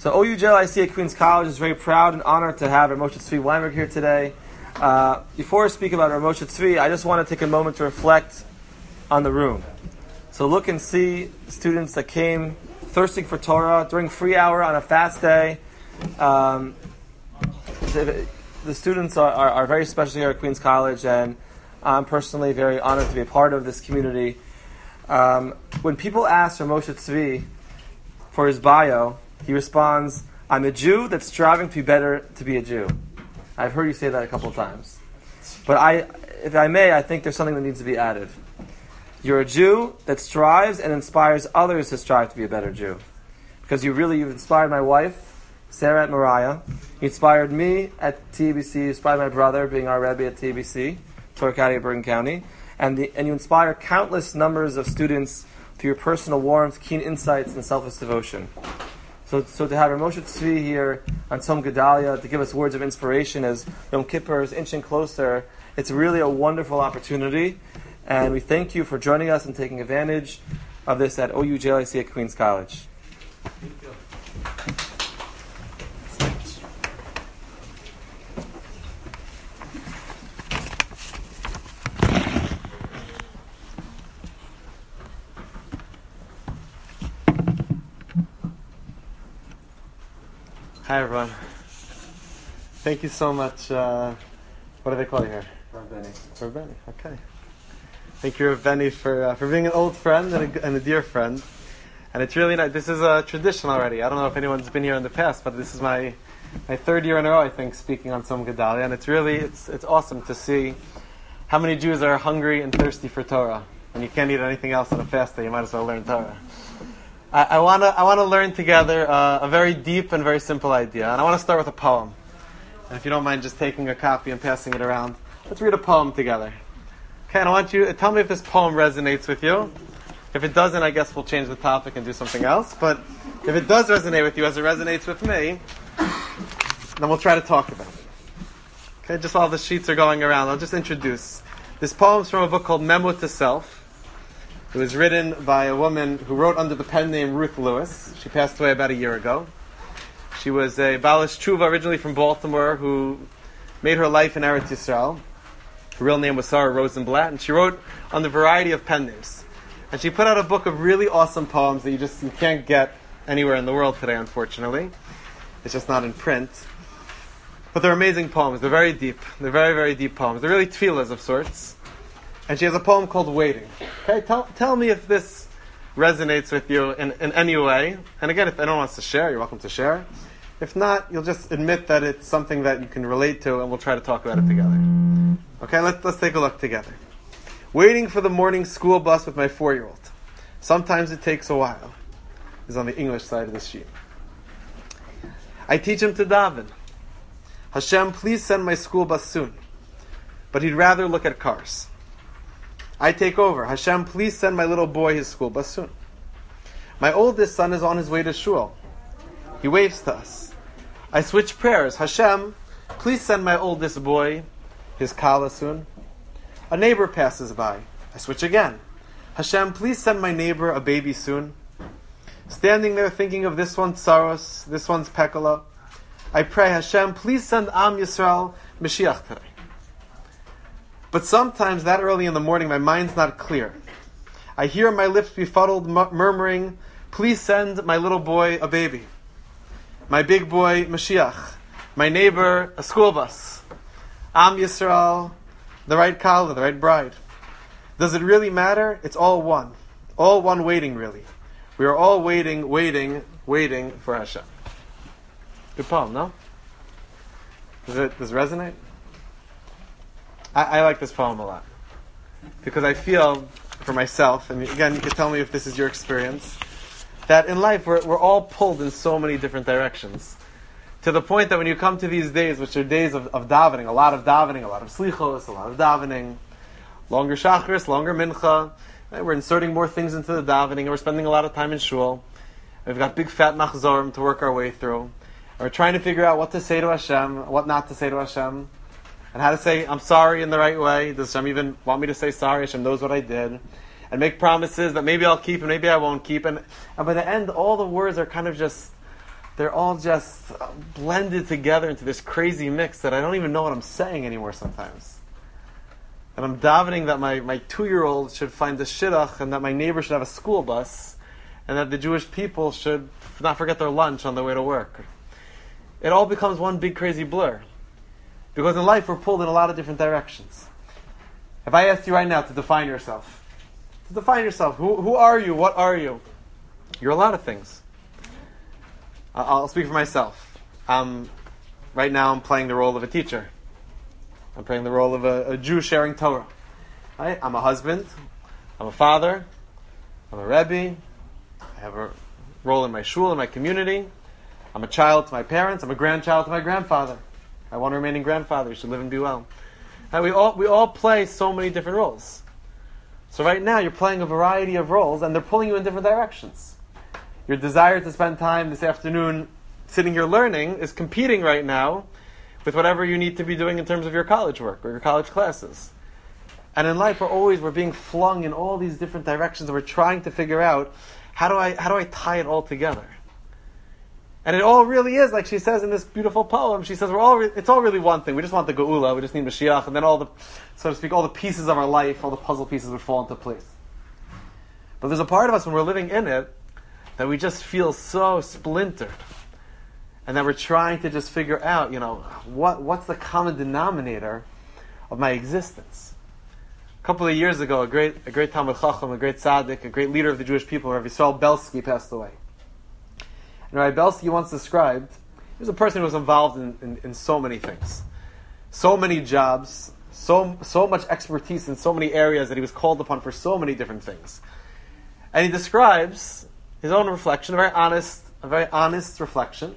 So OU-JLIC at Queens College is very proud and honored to have Rav Moshe Tzvi Weinberg here today. Before I speak about Rav Moshe Tzvi, I just want to take a moment to reflect on the room. So look and see students that came thirsting for Torah during free hour on a fast day. The students are very special here at Queens College, and I'm personally very honored to be a part of this community. When people ask Rav Moshe Tzvi for his bio, he responds, "I'm a Jew that's striving to be better to be a Jew." I've heard you say that a couple of times. But if I may, I think there's something that needs to be added. You're a Jew that strives and inspires others to strive to be a better Jew. Because you've inspired my wife, Sarah at Mariah. You inspired me at TBC. You inspired my brother, being our Rebbe at TBC, Torah Academy of Bergen County. And you inspire countless numbers of students through your personal warmth, keen insights, and selfless devotion. So to have Rav Moshe Tzvi here on Tzom Gedalia to give us words of inspiration as Yom Kippur is inching closer, it's really a wonderful opportunity. And we thank you for joining us and taking advantage of this at OU-JLIC at Queens College. Thank you. Hi everyone. Thank you so much. What do they call you here? Rav Benny. Rav Benny. Okay. Thank you, Rav Benny, for being an old friend and a dear friend. And it's really nice. This is a tradition already. I don't know if anyone's been here in the past, but this is my third year in a row, I think, speaking on Tzom Gedalia. And it's awesome to see how many Jews are hungry and thirsty for Torah. When you can't eat anything else on a fast day, you might as well learn Torah. I want to learn together a very deep and very simple idea. And I want to start with a poem. And if you don't mind just taking a copy and passing it around, let's read a poem together. Okay, and I want you to tell me if this poem resonates with you. If it doesn't, I guess we'll change the topic and do something else. But if it does resonate with you as it resonates with me, then we'll try to talk about it. Okay, just while the sheets are going around, I'll just introduce. This poem's from a book called Memo to Self. It was written by a woman who wrote under the pen name Ruth Lewis. She passed away about a year ago. She was a Balish Tshuva originally from Baltimore who made her life in Eretz Yisrael. Her real name was Sarah Rosenblatt, and she wrote under a variety of pen names. And she put out a book of really awesome poems that you can't get anywhere in the world today, unfortunately. It's just not in print. But they're amazing poems. They're very deep. They're very, very deep poems. They're really tefillas of sorts. And she has a poem called Waiting. Okay, tell me if this resonates with you in any way. And again, if anyone wants to share, you're welcome to share. If not, you'll just admit that it's something that you can relate to, and we'll try to talk about it together. Okay, let's take a look together. Waiting for the morning school bus with my 4-year-old. Sometimes it takes a while. This is on the English side of the sheet. I teach him to daven. Hashem, please send my school bus soon. But he'd rather look at cars. I take over. Hashem, please send my little boy his school bus soon. My oldest son is on his way to shul. He waves to us. I switch prayers. Hashem, please send my oldest boy his kala soon. A neighbor passes by. I switch again. Hashem, please send my neighbor a baby soon. Standing there thinking of this one's Saros, this one's Pekala, I pray, Hashem, please send Am Yisrael Mashiach today. But sometimes that early in the morning, my mind's not clear. I hear my lips befuddled, murmuring, please send my little boy a baby. My big boy, Mashiach. My neighbor, a school bus. Am Yisrael, the right kala, the right bride. Does it really matter? It's all one. All one waiting, really. We are all waiting for Hashem. Good poem, no? Does it resonate? I like this poem a lot. Because I feel, for myself, and again, you can tell me if this is your experience, that in life we're all pulled in so many different directions. To the point that when you come to these days, which are days of davening, a lot of slichos, a lot of davening, longer shachris, longer mincha, right? We're inserting more things into the davening, and we're spending a lot of time in shul. We've got big fat machzorim to work our way through. And we're trying to figure out what to say to Hashem, what not to say to Hashem, and how to say, I'm sorry in the right way. Does Hashem even want me to say sorry? Hashem knows what I did. And make promises that maybe I'll keep and maybe I won't keep. And by the end, all the words are kind of just they're all just blended together into this crazy mix that I don't even know what I'm saying anymore sometimes. And I'm davening that my 2-year-old should find the shidduch, and that my neighbor should have a school bus, and that the Jewish people should not forget their lunch on their way to work. It all becomes one big crazy blur. Because in life we're pulled in a lot of different directions. If I asked you right now to define yourself, who are you? What are you? You're a lot of things. I'll speak for myself. Right now I'm playing the role of a teacher. I'm playing the role of a Jew sharing Torah. Right? I'm a husband. I'm a father. I'm a Rebbe. I have a role in my shul, in my community. I'm a child to my parents. I'm a grandchild to my grandfather. I want a remaining grandfather. He should live and be well. And we all play so many different roles. So right now you're playing a variety of roles, and they're pulling you in different directions. Your desire to spend time this afternoon sitting here learning is competing right now with whatever you need to be doing in terms of your college work or your college classes. And in life, we're being flung in all these different directions, and we're trying to figure out how do I tie it all together. And it all really is, like she says in this beautiful poem, she says it's all really one thing. We just want the Geula, we just need Mashiach, and then all the, so to speak, all the pieces of our life, all the puzzle pieces would fall into place. But there's a part of us when we're living in it that we just feel so splintered, and that we're trying to just figure out, what's the common denominator of my existence. A couple of years ago, a great Talmid Chacham, a great tzaddik, a great leader of the Jewish people, Rav Yisrael Belsky, passed away. And Rav Belsky once described, he was a person who was involved in so many things, so many jobs, so much expertise in so many areas that he was called upon for so many different things. And he describes his own reflection, a very honest reflection.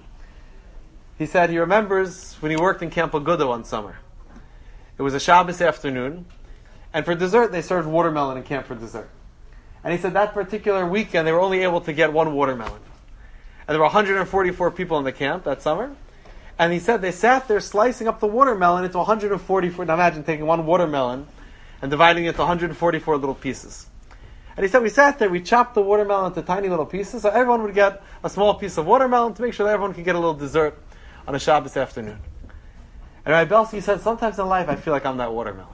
He said he remembers when he worked in Camp Aguda one summer. It was a Shabbos afternoon, and for dessert they served watermelon in camp for dessert. And he said that particular weekend they were only able to get one watermelon. And there were 144 people in the camp that summer. And he said they sat there slicing up the watermelon into 144. Now imagine taking one watermelon and dividing it into 144 little pieces. And he said we sat there, we chopped the watermelon into tiny little pieces, so everyone would get a small piece of watermelon to make sure that everyone could get a little dessert on a Shabbos afternoon. And Rabbi Belsky said, sometimes in life I feel like I'm that watermelon.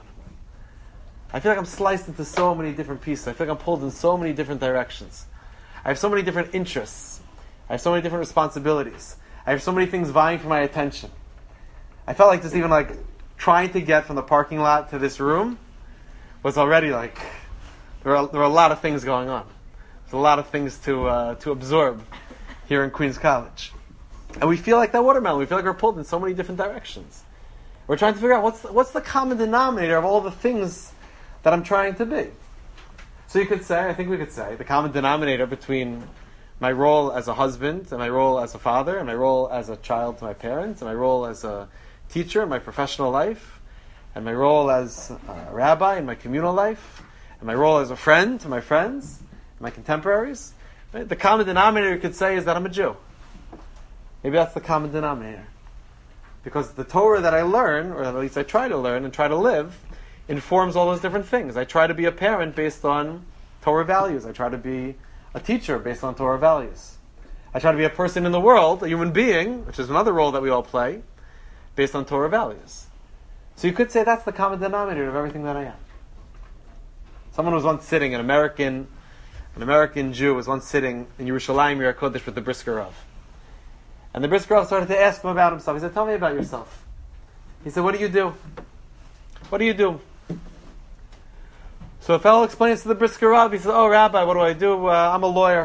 I feel like I'm sliced into so many different pieces. I feel like I'm pulled in so many different directions. I have so many different interests. I have so many different responsibilities. I have so many things vying for my attention. I felt like just even like trying to get from the parking lot to this room was already like, there were a lot of things going on. There's a lot of things to absorb here in Queens College. And we feel like that watermelon. We feel like we're pulled in so many different directions. We're trying to figure out what's the common denominator of all the things that I'm trying to be. So we could say, the common denominator between my role as a husband, and my role as a father, and my role as a child to my parents, and my role as a teacher in my professional life, and my role as a rabbi in my communal life, and my role as a friend to my friends, my contemporaries. Right? The common denominator you could say is that I'm a Jew. Maybe that's the common denominator. Because the Torah that I learn, or at least I try to learn and try to live, informs all those different things. I try to be a parent based on Torah values. I try to be a teacher based on Torah values. I try to be a person in the world, a human being, which is another role that we all play, based on Torah values. So you could say that's the common denominator of everything that I am. Someone was once sitting, an American Jew was once sitting in Yerushalayim Yer HaKodesh with the Brisker Rav. And the Brisker Rav started to ask him about himself. He said, tell me about yourself. He said, what do you do? What do you do? So a fellow explains to the Brisker Rav, he says, oh, Rabbi, what do I do? I'm a lawyer.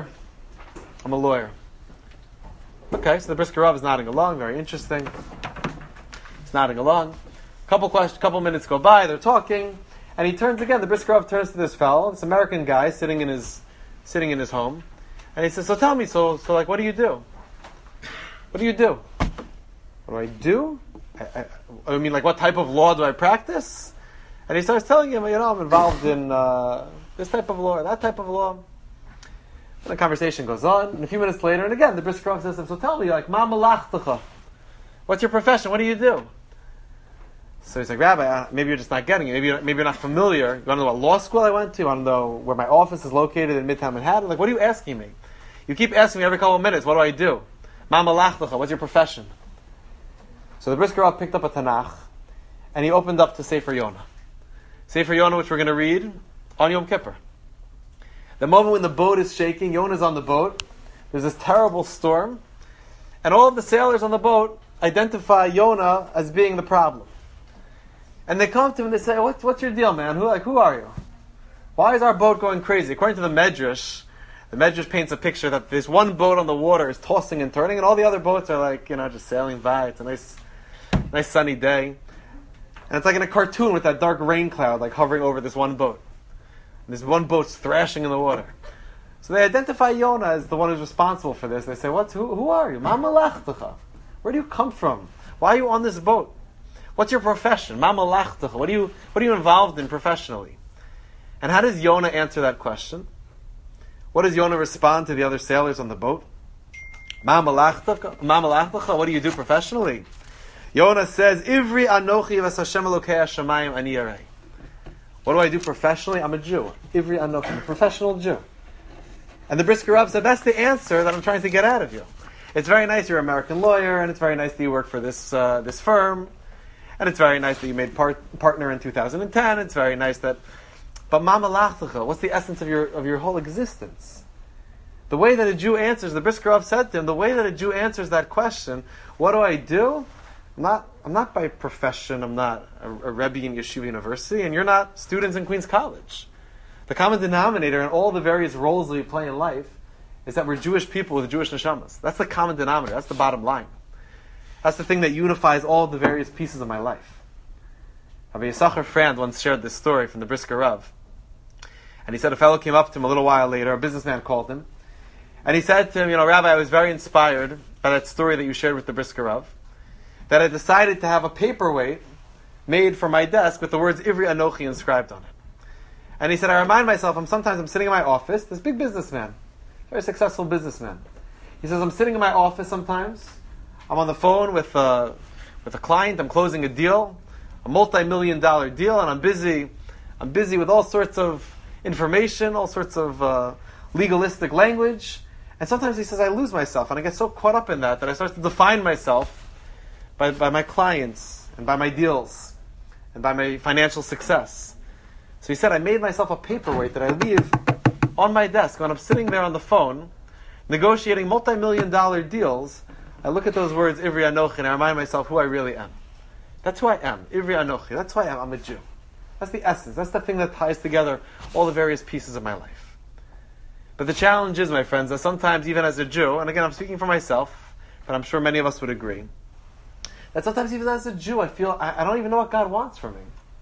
Okay, so the Brisker Rav is nodding along, very interesting. He's nodding along. Couple minutes go by, they're talking, and he turns again, the Brisker Rav turns to this fellow, this American guy sitting in his home, and he says, so tell me, so like, what do you do? What do you do? What do I do? I mean, like, what type of law do I practice? And he starts telling him, I'm involved in this type of law, that type of law. And the conversation goes on, and a few minutes later, and again, the Brisker Rav says to him, so tell me, like, ma malachtacha? What's your profession? What do you do? So he's like, Rabbi, maybe you're just not getting it. Maybe you're not familiar. You want to know what law school I went to? You want to know where my office is located in Midtown Manhattan? Like, what are you asking me? You keep asking me every couple of minutes, what do I do? Ma malachtacha, what's your profession? So the Brisker Rav picked up a Tanakh, and he opened up to Sefer Yonah. Sefer Yonah, which we're going to read on Yom Kippur. The moment when the boat is shaking, Yonah's on the boat, there's this terrible storm, and all of the sailors on the boat identify Yonah as being the problem. And they come to him and they say, what's your deal, man? Who are you? Why is our boat going crazy? According to the Medrash paints a picture that this one boat on the water is tossing and turning, and all the other boats are like, just sailing by. It's a nice sunny day. And it's like in a cartoon with that dark rain cloud like hovering over this one boat. And this one boat's thrashing in the water. So they identify Yonah as the one who's responsible for this. They say, who are you? Ma malachtacha. Where do you come from? Why are you on this boat? What's your profession? Ma malachtacha. What are you involved in professionally? And how does Yonah answer that question? What does Yonah respond to the other sailors on the boat? Ma malachtacha. What do you do professionally? Yonah says, Ivri anochi vas Hashem Elokei hashamayim ani yarei. What do I do professionally? I'm a Jew. Ivri anochi. I'm a professional Jew. And the Brisker Rav said, that's the answer that I'm trying to get out of you. It's very nice you're an American lawyer, and it's very nice that you work for this firm, and it's very nice that you made partner in 2010. It's very nice that... But ma malachtacha, what's the essence of your whole existence? The way that a Jew answers, the Brisker Rav said to him, the way that a Jew answers that question, what do I do? I'm not by profession, I'm not a Rebbe in Yeshiva University, and you're not students in Queens College. The common denominator in all the various roles that we play in life is that we're Jewish people with Jewish neshamas. That's the common denominator, that's the bottom line. That's the thing that unifies all the various pieces of my life. Rabbi Yisachar Frand once shared this story from the Brisker Rav. And he said a fellow came up to him a little while later, a businessman called him, and he said to him, Rabbi, I was very inspired by that story that you shared with the Brisker Rav, that I decided to have a paperweight made for my desk with the words Ivri Anochi inscribed on it. And he said, I remind myself, sometimes I'm sitting in my office, this big businessman, very successful businessman. He says, I'm sitting in my office sometimes, I'm on the phone with a client, I'm closing a deal, a multi-million-dollar deal, and I'm busy with all sorts of information, all sorts of legalistic language. And sometimes he says, I lose myself, and I get so caught up in that I start to define myself by my clients, and by my deals, and by my financial success. So he said, I made myself a paperweight that I leave on my desk. When I'm sitting there on the phone, negotiating multi-million-dollar deals, I look at those words, Ivri Anochi, and I remind myself who I really am. That's who I am, Ivri Anochi. That's who I am. I'm a Jew. That's the essence. That's the thing that ties together all the various pieces of my life. But the challenge is, my friends, that sometimes even as a Jew, and again I'm speaking for myself, but I'm sure many of us would agree, that sometimes even as a Jew I feel I don't even know what God wants from me.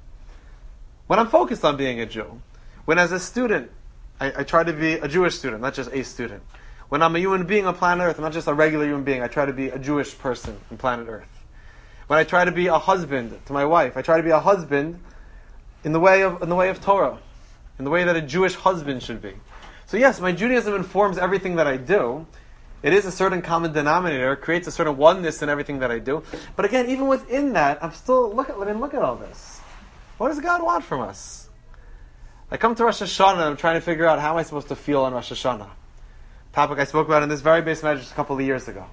When I'm focused on being a Jew, when as a student I try to be a Jewish student, not just a student. When I'm a human being on planet Earth, I'm not just a regular human being, I try to be a Jewish person on planet Earth. When I try to be a husband to my wife, I try to be a husband in the way of Torah, in the way that a Jewish husband should be. So yes, my Judaism informs everything that I do. It is a certain common denominator. It creates a certain oneness in everything that I do. But again, even within that, I'm still look at all this. What does God want from us? I come to Rosh Hashanah and I'm trying to figure out how am I supposed to feel on Rosh Hashanah. Topic I spoke about in this very base message a couple of years ago.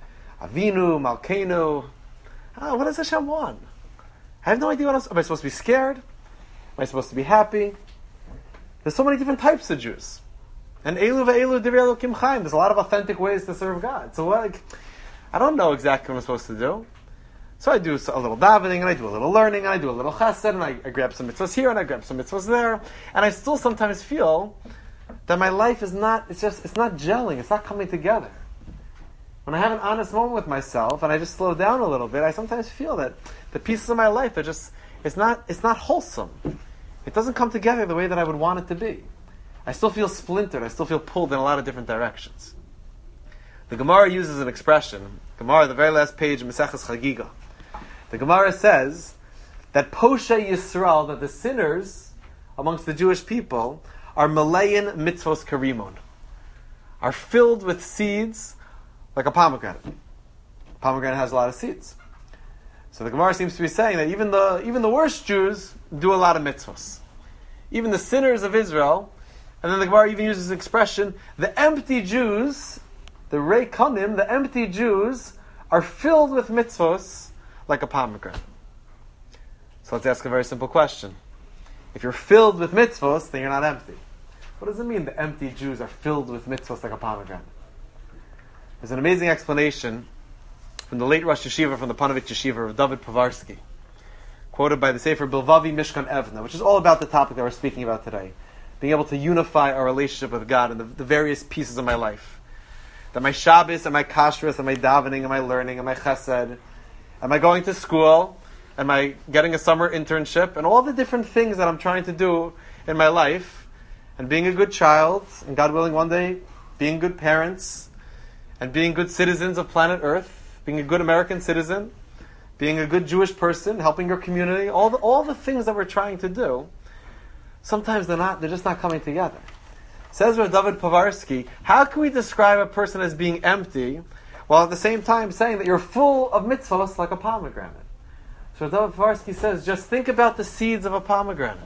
Avinu, Malkeinu. What does Hashem want? I have no idea what else. Am I supposed to be scared? Am I supposed to be happy? There's so many different types of Jews. And Elu ve'elu divrei Elokim chaim. There's a lot of authentic ways to serve God. So I don't know exactly what I'm supposed to do. So I do a little davening, and I do a little learning, and I do a little chesed, and I grab some mitzvahs here, and I grab some mitzvahs there. And I still sometimes feel that my life is not, it's not gelling, it's not coming together. When I have an honest moment with myself, and I just slow down a little bit, I sometimes feel that the pieces of my life are just, it's not wholesome. It doesn't come together the way that I would want it to be. I still feel splintered, I still feel pulled in a lot of different directions. The Gemara uses an expression, Gemara, the very last page of Maseches Chagiga. The Gemara says that Poshe Yisrael, that the sinners amongst the Jewish people, are Malayin Mitzvos Karimon, are filled with seeds like a pomegranate. A pomegranate has a lot of seeds. So the Gemara seems to be saying that even the worst Jews do a lot of mitzvos. Even the sinners of Israel, and then the Gemara even uses the expression, the empty Jews the reikanim, the empty Jews, are filled with mitzvos like a pomegranate. So let's ask a very simple question. If you're filled with mitzvos, then you're not empty. What does it mean the empty Jews are filled with mitzvos like a pomegranate? There's an amazing explanation from the late Rosh Yeshiva from the Panovich Yeshiva of David Povarsky, quoted by the Sefer Bilvavi Mishkan Evna, which is all about the topic that we're speaking about today. Being able to unify our relationship with God in the various pieces of my life. That my Shabbos, and my Kashrus, and my davening, and my learning, and my Chesed, am I going to school? Am I getting a summer internship? And all the different things that I'm trying to do in my life, and being a good child, and God willing one day, being good parents, and being good citizens of planet Earth, being a good American citizen, being a good Jewish person, helping your community, all the things that we're trying to do, sometimes they're just not coming together. Says Rav David Povarsky, how can we describe a person as being empty, while at the same time saying that you're full of mitzvahs like a pomegranate? So Rav David Povarsky says, just think about the seeds of a pomegranate.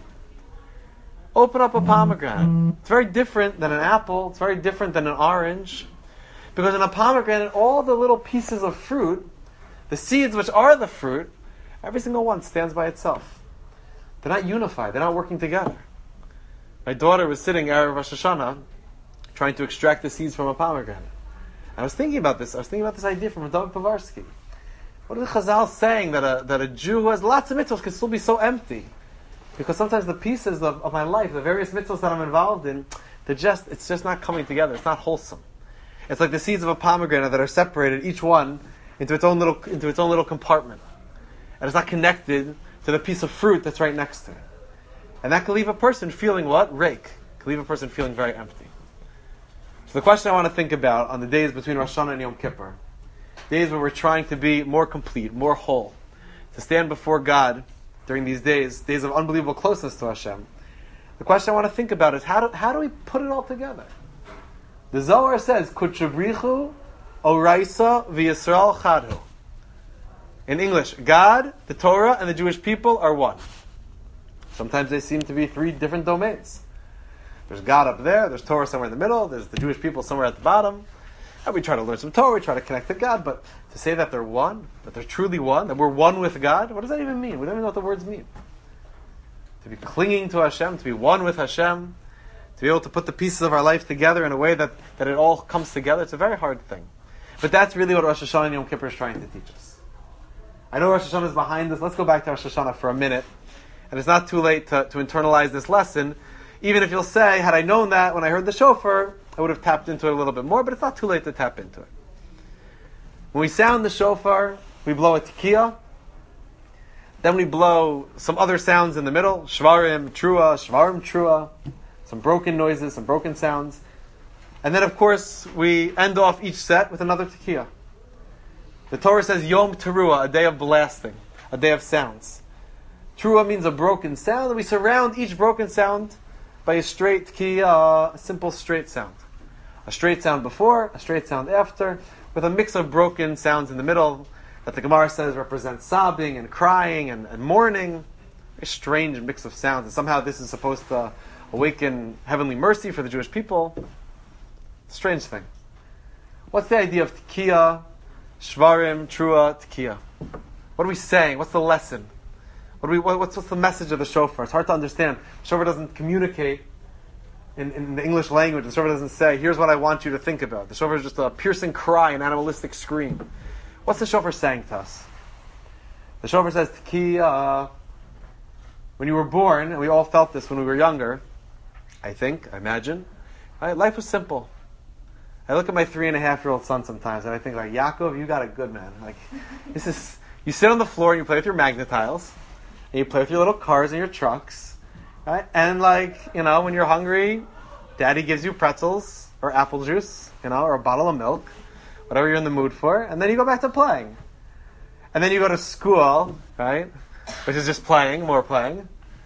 Open up a pomegranate. It's very different than an apple. It's very different than an orange. Because in a pomegranate, all the little pieces of fruit, the seeds which are the fruit, every single one stands by itself. They're not unified. They're not working together. My daughter was sitting Erev Rosh Hashanah trying to extract the seeds from a pomegranate. I was thinking about this. I was thinking about this idea from David Povarsky. What are the Chazal saying that a Jew who has lots of mitzvahs can still be so empty? Because sometimes the pieces of my life, the various mitzvahs that I'm involved in, it's just not coming together. It's not wholesome. It's like the seeds of a pomegranate that are separated, each one into its own little compartment, and it's not connected to the piece of fruit that's right next to it. And that can leave a person feeling what? Rake. Can leave a person feeling very empty. So the question I want to think about on the days between Rosh Hashanah and Yom Kippur, days where we're trying to be more complete, more whole, to stand before God during these days of unbelievable closeness to Hashem, the question I want to think about is how do we put it all together? The Zohar says, Kutchabrichu Oraisa v'Yisrael Chadhu. In English, God, the Torah, and the Jewish people are one. Sometimes they seem to be three different domains. There's God up there, there's Torah somewhere in the middle, there's the Jewish people somewhere at the bottom. And we try to learn some Torah, we try to connect to God, but to say that they're one, that they're truly one, that we're one with God, what does that even mean? We don't even know what the words mean. To be clinging to Hashem, to be one with Hashem, to be able to put the pieces of our life together in a way that it all comes together, it's a very hard thing. But that's really what Rosh Hashanah and Yom Kippur is trying to teach us. I know Rosh Hashanah is behind us. Let's go back to Rosh Hashanah for a minute. And it's not too late to internalize this lesson. Even if you'll say, had I known that when I heard the shofar, I would have tapped into it a little bit more, but it's not too late to tap into it. When we sound the shofar, we blow a tekiah. Then we blow some other sounds in the middle. Shvarim, trua. Some broken noises, some broken sounds. And then, of course, we end off each set with another tekiah. The Torah says Yom Teruah, a day of blasting, a day of sounds. Teruah means a broken sound, and we surround each broken sound by a straight tekiah, a simple straight sound. A straight sound before, a straight sound after, with a mix of broken sounds in the middle that the Gemara says represents sobbing and crying and mourning. A strange mix of sounds, and somehow this is supposed to awaken heavenly mercy for the Jewish people. Strange thing. What's the idea of tekiah, shvarim, trua, tekiah? What are we saying? What's the lesson? What's the message of the shofar? It's hard to understand. The shofar doesn't communicate in the English language. The shofar doesn't say, here's what I want you to think about. The shofar is just a piercing cry, an animalistic scream. What's the shofar saying to us? The shofar says, tekiah. When you were born, and we all felt this when we were younger, I imagine, right? Life was simple. I look at my 3.5-year-old son sometimes, and I think, like, Yaakov, you got a good man. Like, this is, you sit on the floor and you play with your magnetiles, and you play with your little cars and your trucks, right? And, like, when you're hungry, Daddy gives you pretzels or apple juice, or a bottle of milk, whatever you're in the mood for, and then you go back to playing. And then you go to school, right? Which is just playing, more playing,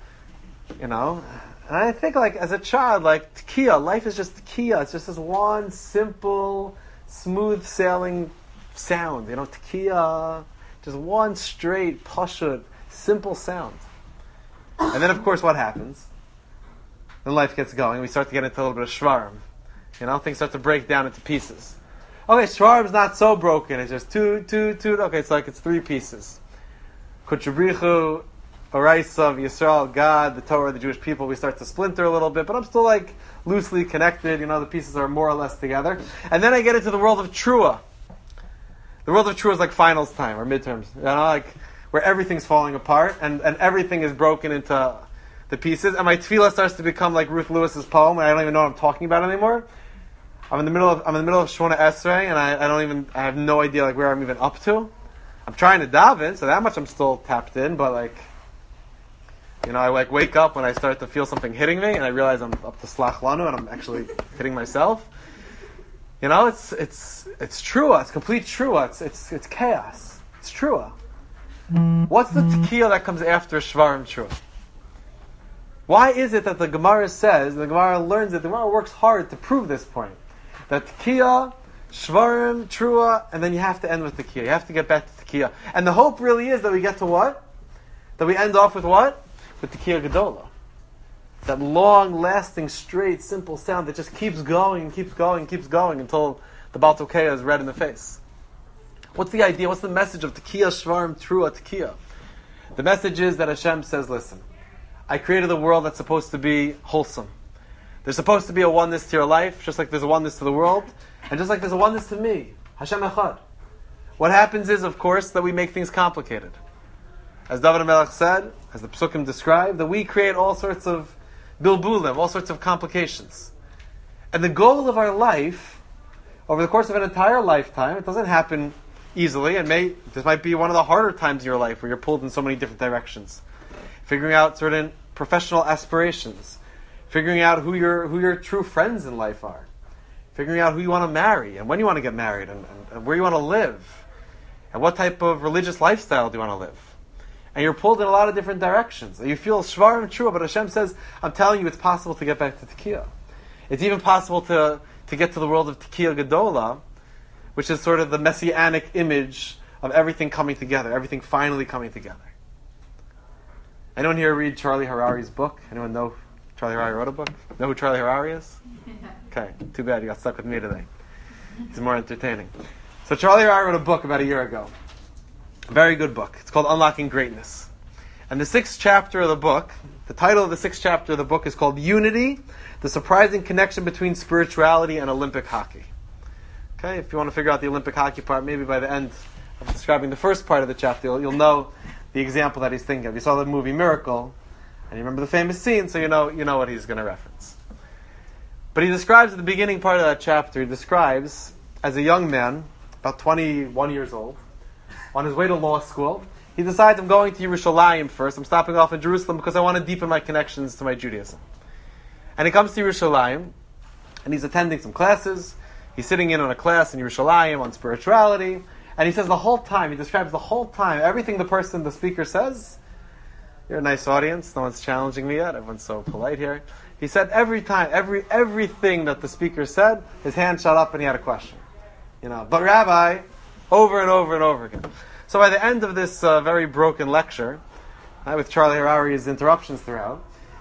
And I think, like, as a child, like, tekiah, life is just tekiah. It's just this one simple, smooth sailing sound. Tekiah, just one straight, pashut, simple sound. And then, of course, what happens? Then life gets going. We start to get into a little bit of shvarim. Things start to break down into pieces. Okay, Shvarim's not so broken. It's just two. Okay, it's like it's three pieces. Kutchabrichu, Araisa of Yisrael, God, the Torah, the Jewish people. We start to splinter a little bit, but I'm still like loosely connected. The pieces are more or less together. And then I get into the world of Trua. The world of Trua is like finals time or midterms. Like where everything's falling apart and everything is broken into the pieces. And my tefillah starts to become like Ruth Lewis's poem, and I don't even know what I'm talking about anymore. I'm in the middle of Shmona Esrei, and I have no idea like where I'm even up to. I'm trying to daven, so that much I'm still tapped in, but like, I like wake up when I start to feel something hitting me, and I realize I'm up to Slach Lanu, and I'm actually hitting myself. It's trua, it's complete trua, it's chaos, it's trua. What's the tekiah that comes after Shvarim trua? Why is it that the Gemara says, and the Gemara learns it, the Gemara works hard to prove this point, that tekiah, Shvarim, Trua, and then you have to end with tekiah. You have to get back to tekiah. And the hope really is that we get to what? That we end off with what? With tekiah Gedola. That long, lasting, straight, simple sound that just keeps going and keeps going and keeps going until the Baal Tokeah is red in the face. What's the idea? What's the message of tekiah, Shvarim, Trua, tekiah? The message is that Hashem says, listen, I created a world that's supposed to be wholesome. There's supposed to be a oneness to your life, just like there's a oneness to the world. And just like there's a oneness to me, Hashem Echad. What happens is, of course, that we make things complicated. As David HaMelech said, as the Psukim describe, that we create all sorts of bilbulim, all sorts of complications. And the goal of our life, over the course of an entire lifetime, it doesn't happen easily, and this might be one of the harder times in your life where you're pulled in so many different directions. Figuring out certain professional aspirations, figuring out who your true friends in life are, figuring out who you want to marry and when you want to get married and where you want to live and what type of religious lifestyle do you want to live. And you're pulled in a lot of different directions. You feel shvar and true, but Hashem says, I'm telling you, it's possible to get back to tekiah. It's even possible to get to the world of tekiah Gedola, which is sort of the messianic image of everything coming together, everything finally coming together. Anyone here read Charlie Harari's book? Anyone know Charlie Harari wrote a book? Know who Charlie Harari is? Okay, too bad you got stuck with me today. He's more entertaining. So Charlie Harari wrote a book about a year ago. A very good book. It's called Unlocking Greatness. And the 6th chapter of the book, the title of the 6th chapter of the book is called Unity, the Surprising Connection Between Spirituality and Olympic Hockey. Okay, if you want to figure out the Olympic hockey part, maybe by the end of describing the first part of the chapter, you'll know the example that he's thinking of. You saw the movie Miracle, and you remember the famous scene, so you know what he's going to reference. But he describes at the beginning part of that chapter, he describes as a young man, about 21 years old, on his way to law school, he decides, I'm going to Yerushalayim first. I'm stopping off in Jerusalem because I want to deepen my connections to my Judaism. And he comes to Yerushalayim, and he's attending some classes. He's sitting in on a class in Yerushalayim on spirituality, and he says the whole time, he describes the whole time, everything the speaker says, you're a nice audience, no one's challenging me yet, everyone's so polite here. He said every time, everything that the speaker said, his hand shot up and he had a question. But Rabbi, over and over and over again. So by the end of this very broken lecture, with Charlie Harari's interruptions throughout,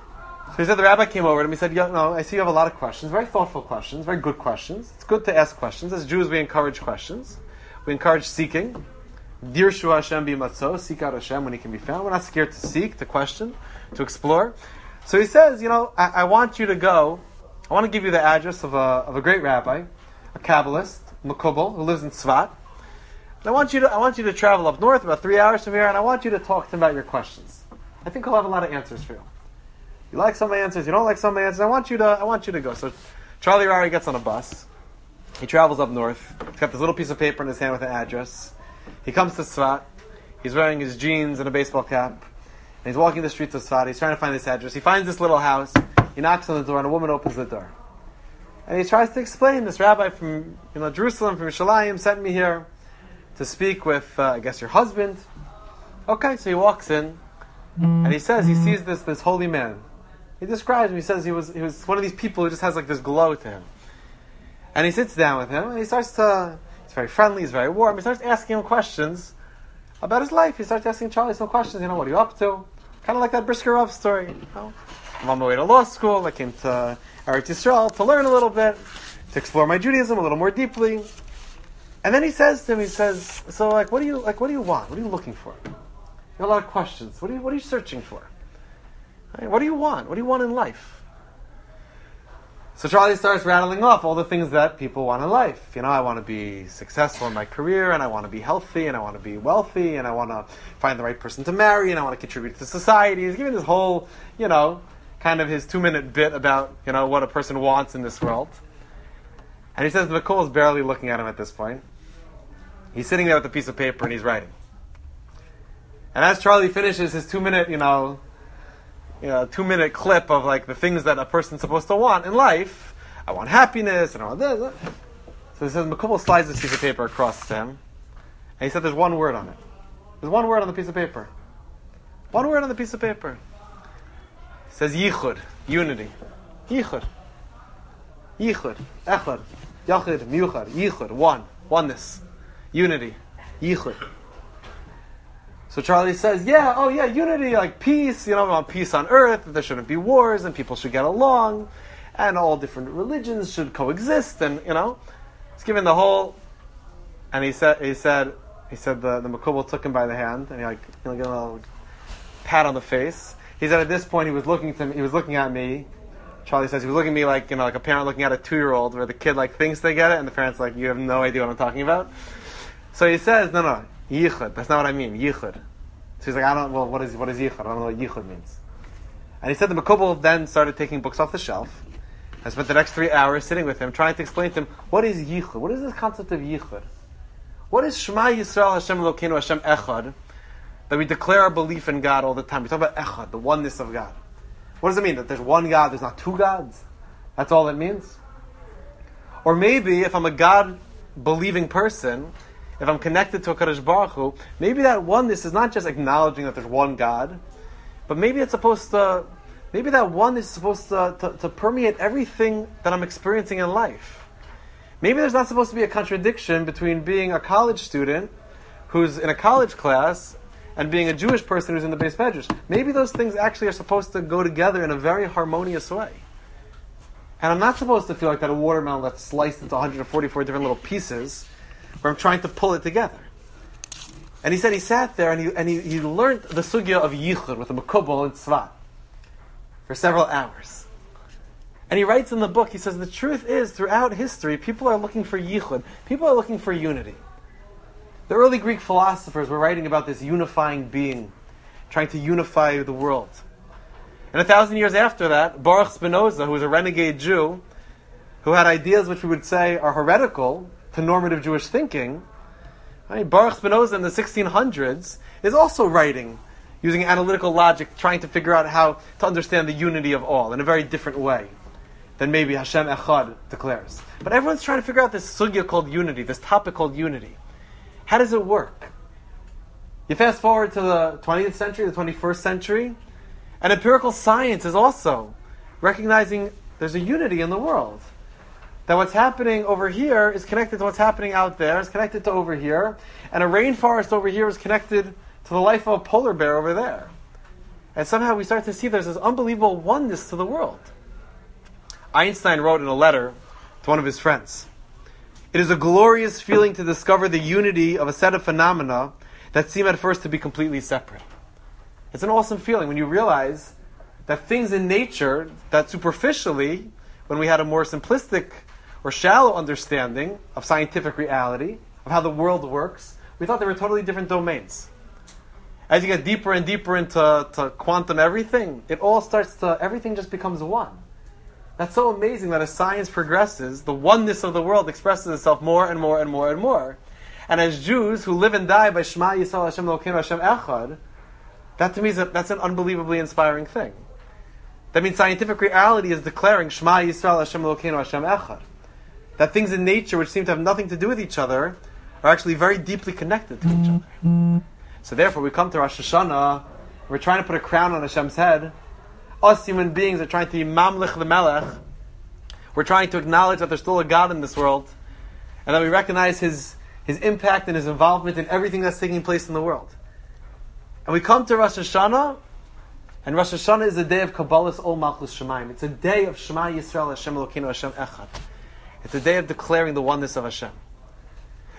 so he said the rabbi came over to him, he said, I see you have a lot of questions, very thoughtful questions, very good questions. It's good to ask questions. As Jews, we encourage questions. We encourage seeking. Dirshu Hashem b'matzo, seek out Hashem when He can be found. We're not scared to seek, to question, to explore. So he says, I want you to go, I want to give you the address of a great rabbi, a Kabbalist, Mekubal, who lives in Tzvat. And I want you to travel up north, about 3 hours from here, and I want you to talk to him about your questions. I think he'll have a lot of answers for you. You like some answers, you don't like some answers. I want you to go. So Charlie Harari gets on a bus. He travels up north. He's got this little piece of paper in his hand with an address. He comes to Tzvat. He's wearing his jeans and a baseball cap. And he's walking the streets of Tzvat. He's trying to find this address. He finds this little house. He knocks on the door, and a woman opens the door. And he tries to explain, this rabbi from Jerusalem, from Yerushalayim, sent me here to speak with, I guess, your husband. Okay, so he walks in, and he says he sees this holy man. He describes him. He says he was one of these people who just has like this glow to him. And he sits down with him, and he's very friendly, he's very warm. He starts asking him questions about his life. He starts asking Charlie some questions. What are you up to? Kind of like that Brisker Rav story. I'm on my way to law school. I came to Eretz Yisrael to learn a little bit, to explore my Judaism a little more deeply. And then he says to him, so what do you want? What are you looking for? You have a lot of questions. What are you searching for? Right? What do you want? What do you want in life? So Charlie starts rattling off all the things that people want in life. I want to be successful in my career, and I want to be healthy, and I want to be wealthy, and I want to find the right person to marry, and I want to contribute to society. He's giving this whole, kind of his 2-minute bit about, what a person wants in this world. And he says Mikol is barely looking at him at this point. He's sitting there with a piece of paper and he's writing. And as Charlie finishes his 2-minute, 2-minute clip of like the things that a person's supposed to want in life, I want happiness and I want this. So he says Mikol slides this piece of paper across to him, and he said, "There's one word on it. There's one word on the piece of paper. One word on the piece of paper. It says Yichud, unity. Yichud, Yichud, Echad, Yachid, Miuchad, Yichud, oneness." Unity. Yichud. So Charlie says, unity, like peace, we want peace on earth, there shouldn't be wars, and people should get along, and all different religions should coexist, and, he's given the whole, and he said the Makubal took him by the hand, and he gave him a little pat on the face. He said at this point he was looking at me. Charlie says he was looking at me like a parent looking at a 2-year-old, where the kid thinks they get it, and the parent's like, you have no idea what I'm talking about. So he says, no, yichud. That's not what I mean, yichud. So he's like, what is yichud? I don't know what yichud means. And he said the Makubal then started taking books off the shelf and spent the next 3 hours sitting with him, trying to explain to him, what is yichud? What is this concept of yichud? What is Shema Yisrael Hashem Elokeinu Hashem Echad? That we declare our belief in God all the time. We talk about Echad, the oneness of God. What does it mean? That there's one God, there's not two gods? That's all it means? Or maybe, if I'm a God-believing person, if I'm connected to a Kadosh Baruch Hu, maybe that oneness is not just acknowledging that there's one God, but maybe that oneness is supposed to permeate everything that I'm experiencing in life. Maybe there's not supposed to be a contradiction between being a college student who's in a college class and being a Jewish person who's in the Beis Medrash. Maybe those things actually are supposed to go together in a very harmonious way. And I'm not supposed to feel like that a watermelon that's sliced into 144 different little pieces, where I'm trying to pull it together. And he said he sat there and he learned the sugya of Yichud with the Makubal and Tzvat for several hours. And he writes in the book, he says, the truth is, throughout history, people are looking for Yichud. People are looking for unity. The early Greek philosophers were writing about this unifying being, trying to unify the world. And 1,000 years after that, Baruch Spinoza, who was a renegade Jew, who had ideas which we would say are heretical to normative Jewish thinking, right? Baruch Spinoza in the 1600s is also writing, using analytical logic, trying to figure out how to understand the unity of all in a very different way than maybe Hashem Echad declares. But everyone's trying to figure out this sugya called unity, this topic called unity. How does it work? You fast forward to the 20th century, the 21st century, and empirical science is also recognizing there's a unity in the world. That what's happening over here is connected to what's happening out there, is connected to over here, and a rainforest over here is connected to the life of a polar bear over there. And somehow we start to see there's this unbelievable oneness to the world. Einstein wrote in a letter to one of his friends, "It is a glorious feeling to discover the unity of a set of phenomena that seem at first to be completely separate." It's an awesome feeling when you realize that things in nature that superficially, when we had a more simplistic or shallow understanding of scientific reality, of how the world works, we thought they were totally different domains. As you get deeper and deeper into quantum everything, everything just becomes one. That's so amazing that as science progresses, the oneness of the world expresses itself more and more and more and more. And as Jews who live and die by Shema Yisrael Hashem Elokeinu Hashem Echad, that to me that's an unbelievably inspiring thing. That means scientific reality is declaring Shema Yisrael Hashem Elokeinu Hashem Echad. That things in nature which seem to have nothing to do with each other are actually very deeply connected to each other. So therefore we come to Rosh Hashanah, we're trying to put a crown on Hashem's head. Us human beings are trying to be Mamlich the Melech. We're trying to acknowledge that there's still a God in this world, and that we recognize His impact and His involvement in everything that's taking place in the world. And we come to Rosh Hashanah, and Rosh Hashanah is a day of Kabbalah's Ol Malchus Shemaim. It's a day of Shema Yisrael Hashem Elokeinu Hashem Echad. It's a day of declaring the oneness of Hashem.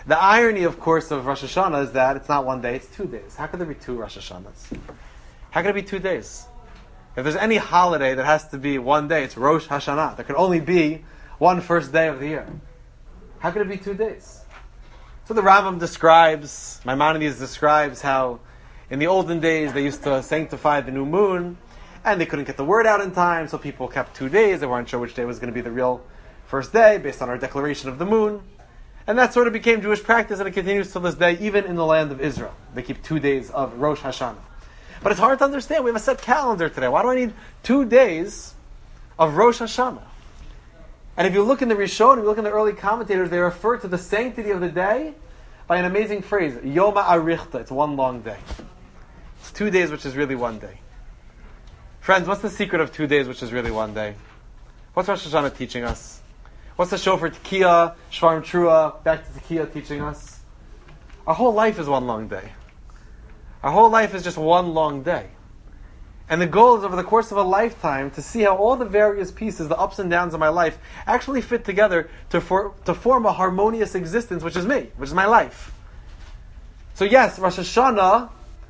The irony, of course, of Rosh Hashanah is that it's not one day, it's 2 days. How could there be two Rosh Hashanahs? How could it be 2 days? If there's any holiday that has to be one day, it's Rosh Hashanah. There can only be one first day of the year. How could it be 2 days? So the Rambam describes, Maimonides describes how in the olden days they used to sanctify the new moon, and they couldn't get the word out in time, so people kept 2 days. They weren't sure which day was going to be the real first day, based on our declaration of the moon. And that sort of became Jewish practice, and it continues to this day, even in the land of Israel. They keep 2 days of Rosh Hashanah. But it's hard to understand. We have a set calendar today. Why do I need 2 days of Rosh Hashanah? And if you look in the Rishon, if you look in the early commentators, they refer to the sanctity of the day by an amazing phrase, Yoma Arichta. It's one long day. It's 2 days, which is really one day. Friends, what's the secret of 2 days, which is really one day? What's Rosh Hashanah teaching us? What's the shofar Tekiah, Shvarm Trua, back to Tekiah teaching us? Our whole life is one long day. Our whole life is just one long day. And the goal is over the course of a lifetime to see how all the various pieces, the ups and downs of my life, actually fit together to form a harmonious existence, which is me, which is my life. So yes, Rosh Hashanah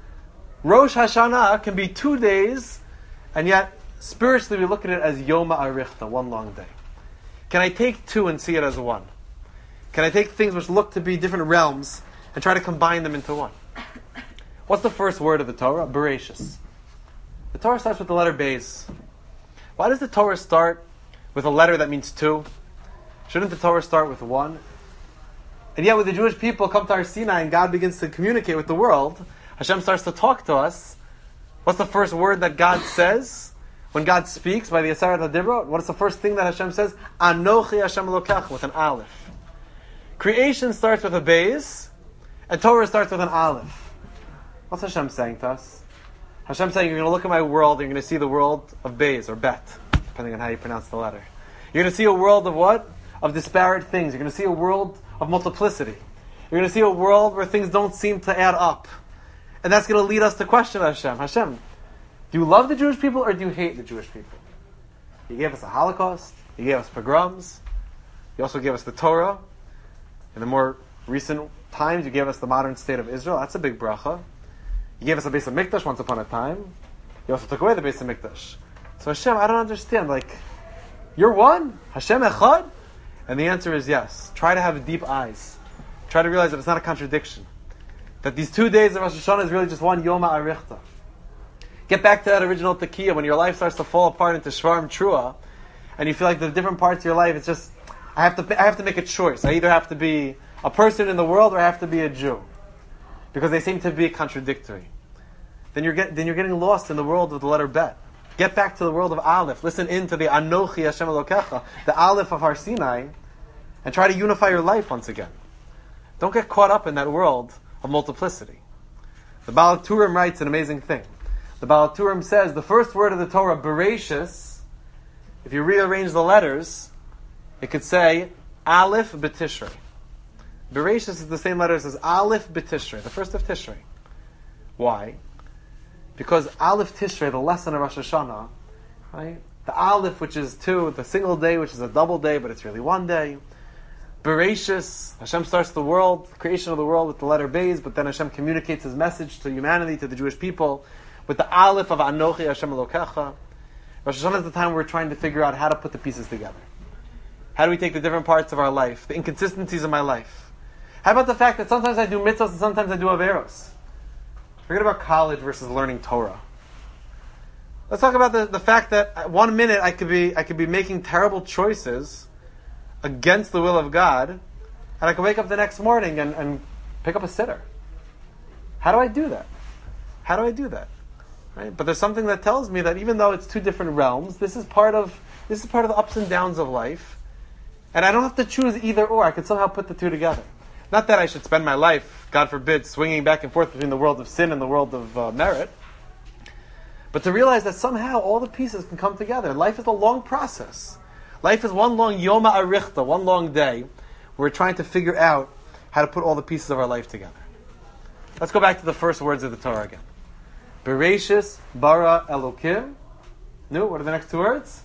can be 2 days, and yet spiritually we look at it as Yoma Arichta, one long day. Can I take two and see it as one? Can I take things which look to be different realms and try to combine them into one? What's the first word of the Torah? Bereshis. The Torah starts with the letter Beis. Why does the Torah start with a letter that means two? Shouldn't the Torah start with one? And yet when the Jewish people come to Har Sinai and God begins to communicate with the world, Hashem starts to talk to us. What's the first word that God says? When God speaks by the Aseret HaDibrot, what is the first thing that Hashem says? Anochi Hashem Elokecha, with an Aleph. Creation starts with a Beis, and Torah starts with an Aleph. What's Hashem saying to us? Hashem saying, you're going to look at my world, and you're going to see the world of Beis, or Bet, depending on how you pronounce the letter. You're going to see a world of what? Of disparate things. You're going to see a world of multiplicity. You're going to see a world where things don't seem to add up. And that's going to lead us to question Hashem. Hashem, do you love the Jewish people or do you hate the Jewish people? You gave us a Holocaust. You gave us pogroms. You also gave us the Torah. In the more recent times, you gave us the modern state of Israel. That's a big bracha. You gave us a Beis HaMikdash once upon a time. You also took away the Beis HaMikdash. So Hashem, I don't understand. You're one? Hashem Echad? And the answer is yes. Try to have deep eyes. Try to realize that it's not a contradiction. That these 2 days of Rosh Hashanah is really just one Yoma Arichta. Get back to that original Tekiah when your life starts to fall apart into Shvarm Trua, and you feel like the different parts of your life, it's just, I have to make a choice. I either have to be a person in the world or I have to be a Jew. Because they seem to be contradictory. Then you're getting lost in the world of the letter Bet. Get back to the world of Aleph. Listen into the Anochi Hashem Elokecha, the Aleph of Har Sinai, and try to unify your life once again. Don't get caught up in that world of multiplicity. The Baal Turim writes an amazing thing. The Baal Turim says the first word of the Torah, Bereshis, if you rearrange the letters, it could say Aleph B'Tishrei. Bereshis is the same letters as Aleph B'Tishrei, the first of Tishrei. Why? Because Aleph Tishrei, the lesson of Rosh Hashanah, right? The Aleph, which is 2, the single day, which is a double day, but it's really one day. Bereshis, Hashem starts the world, the creation of the world with the letter Beis, but then Hashem communicates His message to humanity, to the Jewish people, with the Aleph of Anochi Hashem Elokecha. Rosh Hashanah is the time we're trying to figure out how to put the pieces together. How do we take the different parts of our life, the inconsistencies of my life? How about the fact that sometimes I do mitzvahs and sometimes I do averos? Forget about college versus learning Torah. Let's talk about the fact that at 1 minute I could be making terrible choices against the will of God, and I could wake up the next morning and pick up a sitter. How do I do that? How do I do that? Right? But there's something that tells me that even though it's two different realms, this is part of the ups and downs of life, and I don't have to choose either or. I can somehow put the two together. Not that I should spend my life, God forbid, swinging back and forth between the world of sin and the world of merit, but to realize that somehow all the pieces can come together. Life is a long process. Life is one long Yoma Arichta, one long day. We're trying to figure out how to put all the pieces of our life together. Let's go back to the first words of the Torah again. Bereshis bara Elokim. No, what are the next two words?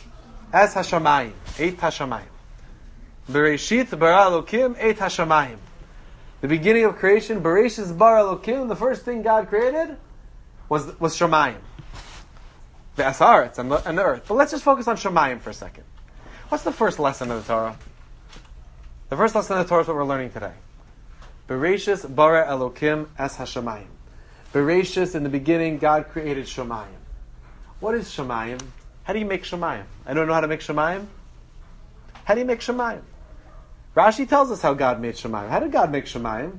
Es hashamayim, eit hashamayim. Bereshit bara Elokim, eit hashamayim. The beginning of creation, Bereshis bara Elokim, the first thing God created was Shamayim. The Asaretz and the earth. But let's just focus on Shamayim for a second. What's the first lesson of the Torah? The first lesson of the Torah is what we're learning today. Bereshis bara Elokim es hashamayim. Bereshis, in the beginning, God created Shamayim. What is Shamayim? How do you make Shamayim? I don't know how to make Shamayim. How do you make Shamayim? Rashi tells us how God made Shamayim. How did God make Shamayim?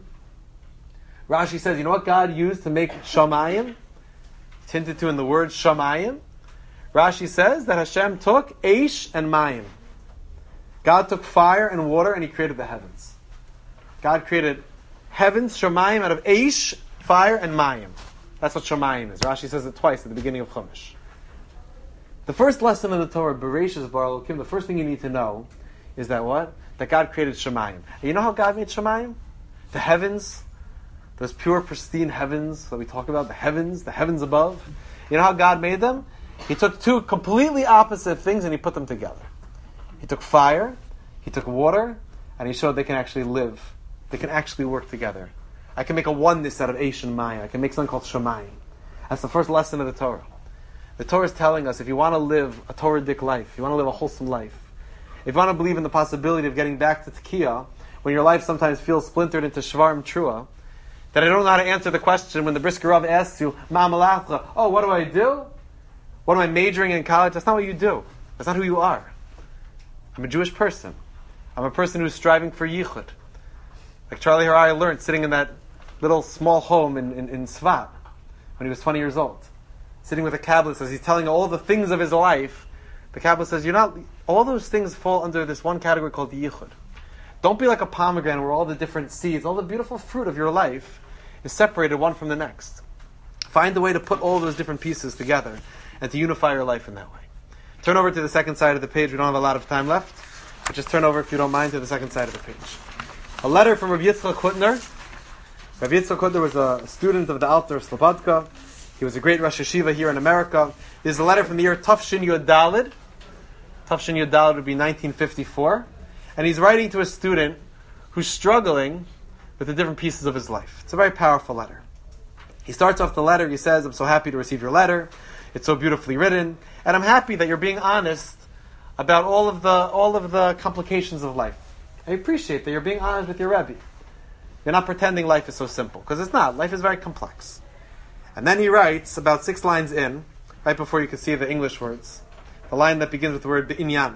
Rashi says, you know what God used to make Shamayim? It's hinted to in the word Shamayim. Rashi says that Hashem took Eish and Mayim. God took fire and water and He created the heavens. God created heavens, Shamayim, out of Eish, fire, and Mayim. That's what Shamayim is. Rashi says it twice at the beginning of Chumash. The first lesson of the Torah, Bereshis bara Elokim, the first thing you need to know is that what? That God created Shamayim. And you know how God made Shamayim? The heavens, those pure, pristine heavens that we talk about, the heavens above. You know how God made them? He took two completely opposite things and He put them together. He took fire, He took water, and He showed they can actually live. They can actually work together. I can make a oneness out of Eish and Mayim. I can make something called Shamayim. That's the first lesson of the Torah. The Torah is telling us if you want to live a Torah-dik life, if you want to live a wholesome life, if you want to believe in the possibility of getting back to Tekiah, when your life sometimes feels splintered into Shvarim Trua, that I don't know how to answer the question when the Brisker Rav asks you, Ma Malacha, oh, what do I do? What am I majoring in college? That's not what you do. That's not who you are. I'm a Jewish person. I'm a person who's striving for Yichud. Like Charlie Harari learned sitting in that little small home in Svat when he was 20 years old. Sitting with a Kabbalist as he's telling all the things of his life. The Kabbalist says, all those things fall under this one category called Yichud. Don't be like a pomegranate where all the different seeds, all the beautiful fruit of your life is separated one from the next. Find a way to put all those different pieces together and to unify your life in that way. Turn over to the second side of the page. We don't have a lot of time left. But just turn over, if you don't mind, to the second side of the page. A letter from Rabbi Yitzchak Hutner. Rabbi Yitzchak Hutner was a student of the Alter of Slobodka. He was a great Rosh Yeshiva here in America. This is a letter from the year Tafshin Yud Daled. Tafshin Yud Daled would be 1954. And he's writing to a student who's struggling with the different pieces of his life. It's a very powerful letter. He starts off the letter, he says, I'm so happy to receive your letter. It's so beautifully written. And I'm happy that you're being honest about all of the complications of life. I appreciate that you're being honest with your Rebbe. You're not pretending life is so simple, because it's not. Life is very complex. And then he writes, about 6 lines in, right before you can see the English words, the line that begins with the word be'inyan.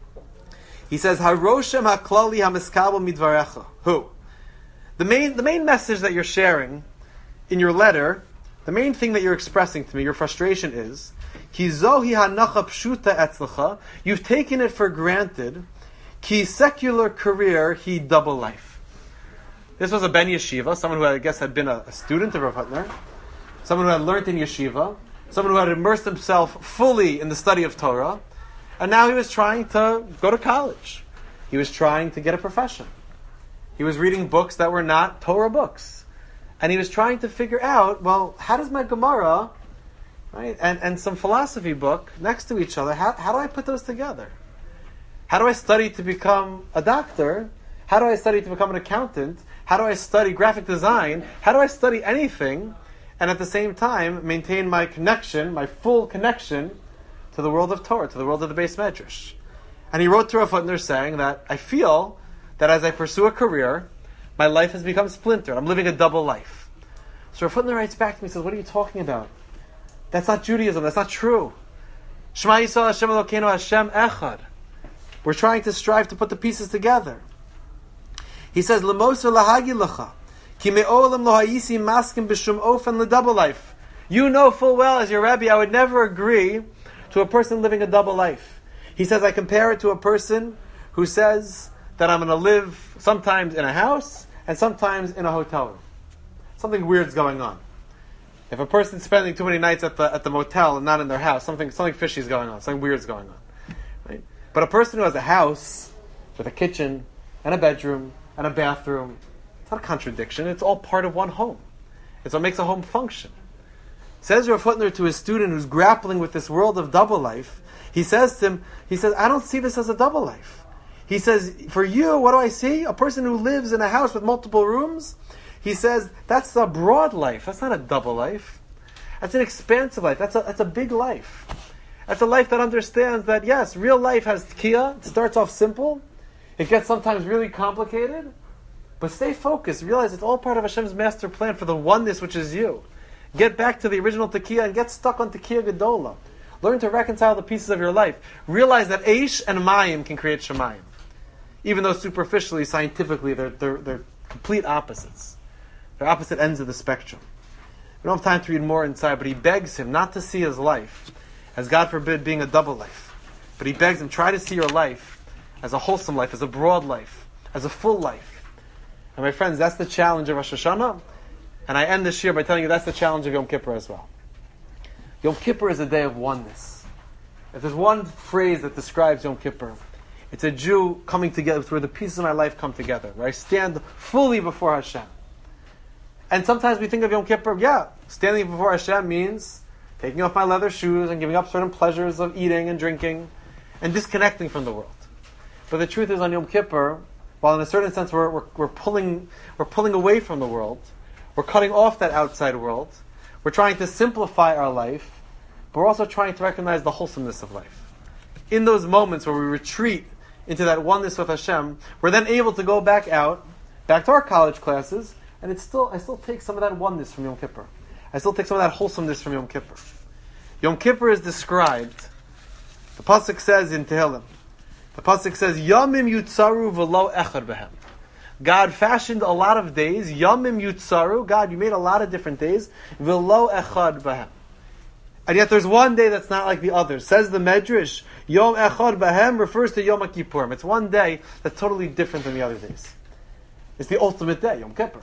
He says, "Haroshem haklali hamiskabel midvarecha." Who? The main message that you're sharing in your letter, the main thing that you're expressing to me, your frustration is, Ki zohi hanacha pshuta etzlecha. You've taken it for granted. Ki secular career, he double life. This was a ben yeshiva, someone who I guess had been a student of Rav Hutner, someone who had learned in yeshiva, someone who had immersed himself fully in the study of Torah, and now he was trying to go to college. He was trying to get a profession. He was reading books that were not Torah books. And he was trying to figure out, well, how does my Gemara, right, and some philosophy book next to each other, how do I put those together? How do I study to become a doctor? How do I study to become an accountant? How do I study graphic design? How do I study anything and at the same time maintain my connection, my full connection to the world of Torah, to the world of the Beis Medrash? And he wrote to Rav Hutner saying that I feel that as I pursue a career, my life has become splintered. I'm living a double life. So Rav Hutner writes back to me and says, what are you talking about? That's not Judaism. That's not true. Shema Yisrael Hashem Elokeinu Hashem Echad. We're trying to strive to put the pieces together. He says, L'moser lahagi lecha, ki me'olam lo hayisi maskim b'shum ofen l'double life. You know full well, as your Rebbe, I would never agree to a person living a double life. He says, I compare it to a person who says that I'm going to live sometimes in a house and sometimes in a hotel room. Something weird's going on. If a person's spending too many nights at the motel and not in their house, something fishy's going on, something weird's going on. Right? But a person who has a house with a kitchen and a bedroom and a bathroom, it's not a contradiction. It's all part of one home. It's what makes a home function. Says Rav Hutner to his student who's grappling with this world of double life, he says to him, I don't see this as a double life. He says, for you, what do I see? A person who lives in a house with multiple rooms. He says, that's a broad life. That's not a double life. That's an expansive life. That's a big life. That's a life that understands that, yes, real life has tkiyah. It starts off simple. It gets sometimes really complicated. But stay focused. Realize it's all part of Hashem's master plan for the oneness which is you. Get back to the original tkiyah and get stuck on tkiyah gedola. Learn to reconcile the pieces of your life. Realize that Eish and Mayim can create Shemayim. Even though superficially, scientifically, they're complete opposites. They're opposite ends of the spectrum. We don't have time to read more inside, but he begs him not to see his life as, God forbid, being a double life. But he begs him, try to see your life as a wholesome life, as a broad life, as a full life. And my friends, that's the challenge of Rosh Hashanah. And I end this year by telling you that's the challenge of Yom Kippur as well. Yom Kippur is a day of oneness. If there's one phrase that describes Yom Kippur, it's a Jew coming together, where the pieces of my life come together, where I stand fully before Hashem. And sometimes we think of Yom Kippur, standing before Hashem means taking off my leather shoes and giving up certain pleasures of eating and drinking and disconnecting from the world. But the truth is, on Yom Kippur, while in a certain sense we're pulling away from the world, we're cutting off that outside world, we're trying to simplify our life, but we're also trying to recognize the wholesomeness of life. In those moments where we retreat into that oneness with Hashem, we're then able to go back to our college classes, and I still take some of that oneness from Yom Kippur. I still take some of that wholesomeness from Yom Kippur. Yom Kippur is described, the Pasuk says in Tehillim, Yamim yutzaru v'lo echad behem. God fashioned a lot of days, Yamim yutzaru, God, you made a lot of different days, v'lo echad behem. And yet there's one day that's not like the others. Says the Medrash, Yom Echad Bahem refers to Yom Kippurim. It's one day that's totally different than the other days. It's the ultimate day, Yom Kippur.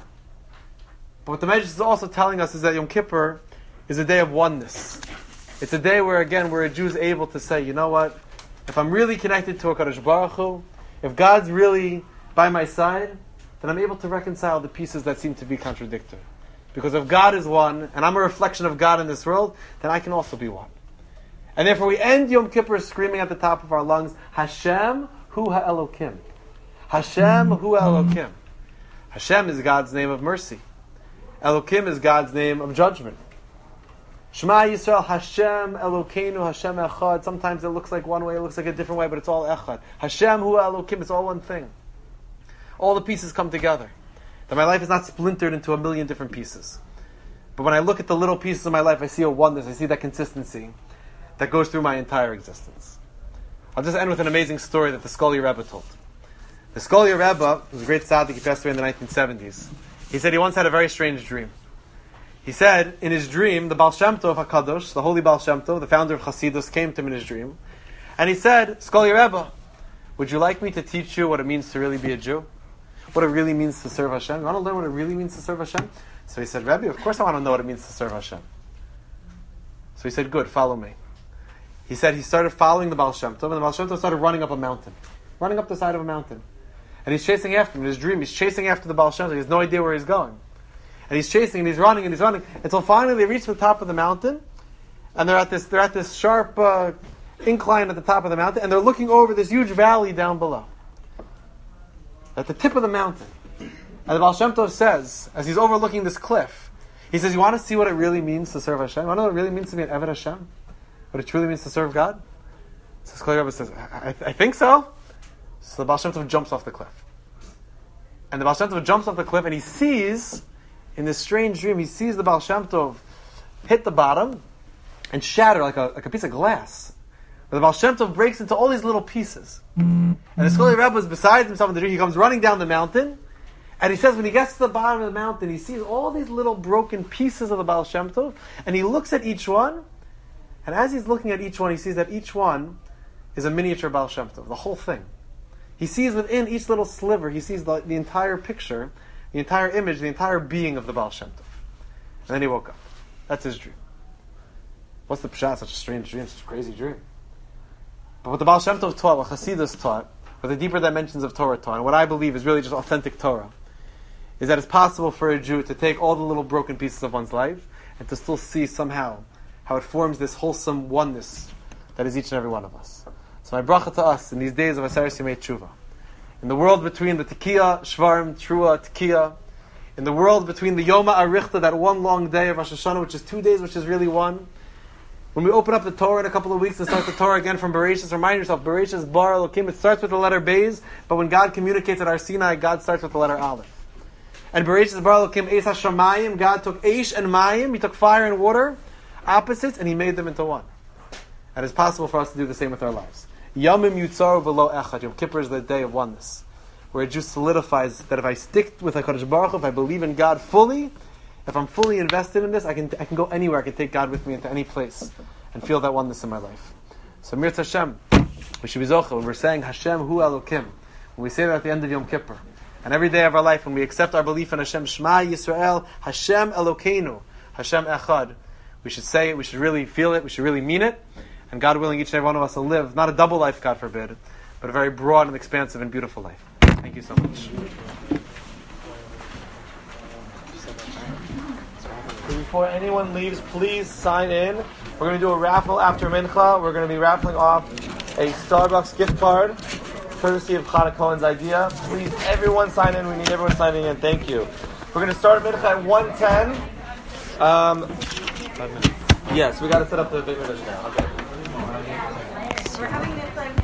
But what the Medrash is also telling us is that Yom Kippur is a day of oneness. It's a day where a Jew is able to say, you know what? If I'm really connected to HaKadosh Baruch Hu, if God's really by my side, then I'm able to reconcile the pieces that seem to be contradictory. Because if God is one, and I'm a reflection of God in this world, then I can also be one. And therefore we end Yom Kippur screaming at the top of our lungs, Hashem hu ha'elokim. Hashem hu ha'elokim. Hashem is God's name of mercy. Elokim is God's name of judgment. Shema Yisrael, Hashem Elokeinu, Hashem Echad. Sometimes it looks like one way, it looks like a different way, but it's all Echad. Hashem hu ha'elokim, it's all one thing. All the pieces come together. That my life is not splintered into a million different pieces. But when I look at the little pieces of my life, I see a oneness, I see that consistency that goes through my entire existence. I'll just end with an amazing story that the Skolya Rebbe told. The Skolya Rebbe was a great tzaddik, he passed away in the 1970s. He said he once had a very strange dream. He said, in his dream, the Baal Shem Tov HaKadosh, the holy Baal Shem Tov, the founder of Chassidus, came to him in his dream. And he said, Skolya Rebbe, would you like me to teach you what it means to really be a Jew? What it really means to serve Hashem? You want to learn what it really means to serve Hashem? So he said, Rebbe, of course I want to know what it means to serve Hashem. So he said, good, follow me. He said he started following the Baal Shem Tov, and the Baal Shem Tov started running up a mountain. Running up the side of a mountain. And he's chasing after him. In his dream, he's chasing after the Baal Shem Tov. He has no idea where he's going. And he's chasing, and he's running, until finally they reach the top of the mountain, and they're at this sharp incline at the top of the mountain, and they're looking over this huge valley down below. At the tip of the mountain. And the Baal Shem Tov says, as he's overlooking this cliff, he says, you want to see what it really means to serve Hashem? You want to know what it really means to be an Eved Hashem? What it truly means to serve God? So Skolya Rebbe says, I think so. So the Baal Shem Tov jumps off the cliff. And the Baal Shem Tov jumps off the cliff and he sees, in this strange dream, he sees the Baal Shem Tov hit the bottom and shatter like a piece of glass. But the Baal Shem Tov breaks into all these little pieces. And the Skolya Rebbe is beside himself in the dream. He comes running down the mountain. And he says when he gets to the bottom of the mountain, he sees all these little broken pieces of the Baal Shem Tov. And he looks at each one. And as he's looking at each one, he sees that each one is a miniature Baal Shem Tov. The whole thing. He sees within each little sliver, he sees the entire picture, the entire image, the entire being of the Baal Shem Tov. And then he woke up. That's his dream. What's the pshat? Such a strange dream, such a crazy dream. But what the Baal Shem Tov taught, what Chassidus taught, what the deeper dimensions of Torah taught, and what I believe is really just authentic Torah, is that it's possible for a Jew to take all the little broken pieces of one's life and to still see somehow how it forms this wholesome oneness that is each and every one of us. So my bracha to us in these days of Aseret Yemei Tshuva, In the world between the Tekiah, Shvarim, Trua, Tekiah, in the world between the Yoma Arichta, that one long day of Rosh Hashanah, which is 2 days, which is really one. When we open up the Torah in a couple of weeks and start the Torah again from Bereshis, remind yourself, Bereshis, Bar Elokim, it starts with the letter Beis, but when God communicates at Har Sinai, God starts with the letter Aleph. And Bereshis, Bar Elokim, Eis HaShamayim, God took Eish and Mayim, He took fire and water, opposites, and He made them into one. And it's possible for us to do the same with our lives. Yamim Yutzaru V'lo Echad, Yom Kippur is the day of oneness, where it just solidifies that if I stick with HaKadosh Baruch Hu, if I believe in God fully, if I'm fully invested in this, I can go anywhere. I can take God with me into any place and feel that oneness in my life. So Mirz Hashem, we should be zocheh when we're saying Hashem Hu Elokim, when we say that at the end of Yom Kippur, and every day of our life when we accept our belief in Hashem, Shema Yisrael, Hashem Elokeinu, Hashem Echad, we should say it, we should really feel it, we should really mean it, and God willing, each and every one of us will live, not a double life, God forbid, but a very broad and expansive and beautiful life. Thank you so much. Before anyone leaves, please sign in. We're going to do a raffle after Mincha. We're going to be raffling off a Starbucks gift card, courtesy of Chana Cohen's idea. Please, everyone sign in. We need everyone signing in. Thank you. We're going to start Mincha at 1:10. 5 minutes. Yes, we got to set up the big minute now. Okay. We're having this